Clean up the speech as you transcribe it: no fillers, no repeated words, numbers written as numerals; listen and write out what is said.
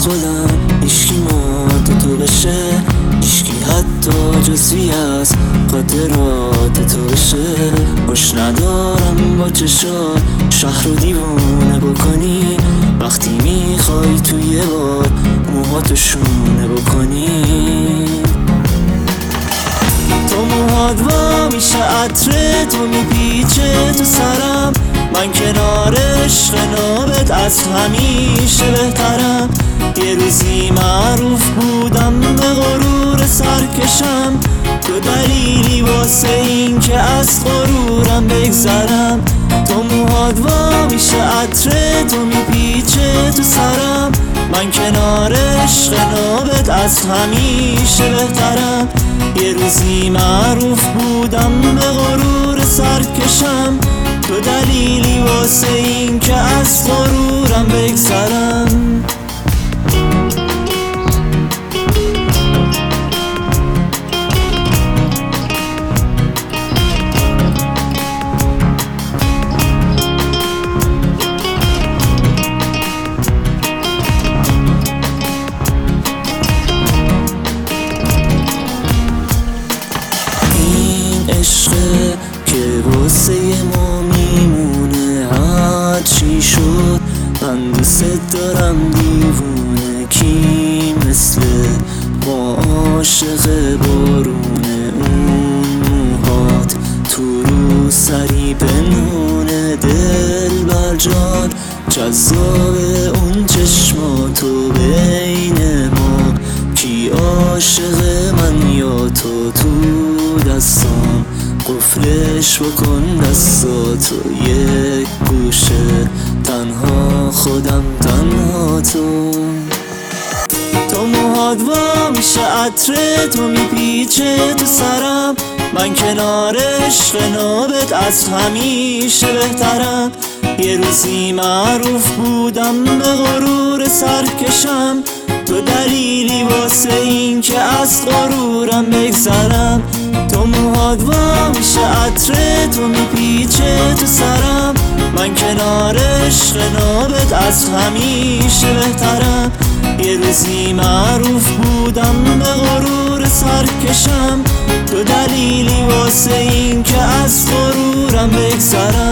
خودم هیچکی مات تو بشه، هیچکی حتی جزوی از خاطرات تو بشه. خوش ندارم با چشات شهر رو دیوونه بکنی، وقتی میخوای توی یه بار موهاتو شونه بکنی. تو موهات وا میشه عطره، تو میپیچه تو سرم، من کنار عشق نابت از همیشه بهترم. یه روزی معروف بودم به غرور سرکشم، تو دلیلی واسه این که از غرورم بگذرم. تو موهات وا میشه عطره، تو میپیچه تو سرم، من کنار عشق نابت از همیشه بهترم. یه روزی معروف بودم به غرور سرکشم، تو دلیلی واسه این که از غرورم بگذرم. عشقه که واسه ما میمونه، هر چی شد من دوست دارم دیوونه. کی مثل ما عاشق بارونه، اون موهات تو رو سری پنهونه. دل بر جان جذاب اون چشماتو بین ما، کی عاشق من یا تو؟ تو دستام قفلش بکن دستاتو، یک گوشه تنها خودم تنها تو. تو موهات وا میشه عطره، تو میپیچه تو سرم، من کنار عشق نابت از همیشه بهترم. یه روزی معروف بودم به غرور سرکشم، تو دلیلی واسه این که از غرورم بگذرم. تو موهات وا میشه عطره، تو میپیچه تو سرم، من کنار عشق نابت از همیشه بهترم. یه روزی معروف بودم به غرور سرکشم، تو دلیلی واسه این که از غرورم بگذرم.